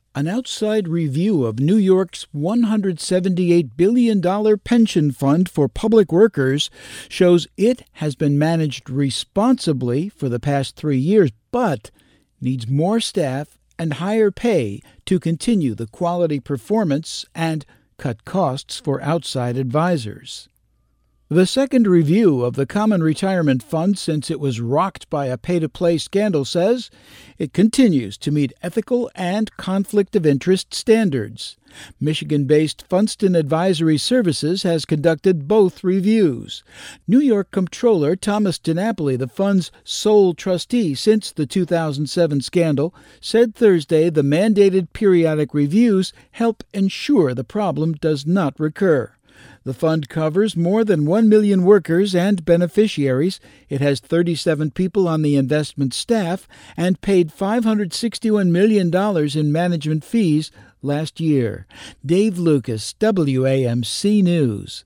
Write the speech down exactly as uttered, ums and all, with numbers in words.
An outside review of New York's one hundred seventy-eight billion dollars pension fund for public workers shows it has been managed responsibly for the past three years, but needs more staff and higher pay to continue the quality performance and cut costs for outside advisors. The second review of the Common Retirement Fund since it was rocked by a pay-to-play scandal says it continues to meet ethical and conflict of interest standards. Michigan-based Funston Advisory Services has conducted both reviews. New York Comptroller Thomas DiNapoli, the fund's sole trustee since the two thousand seven scandal, said Thursday the mandated periodic reviews help ensure the problem does not recur. The fund covers more than one million workers and beneficiaries. It has thirty-seven people on the investment staff and paid five hundred sixty-one million dollars in management fees last year. Dave Lucas, W A M C News.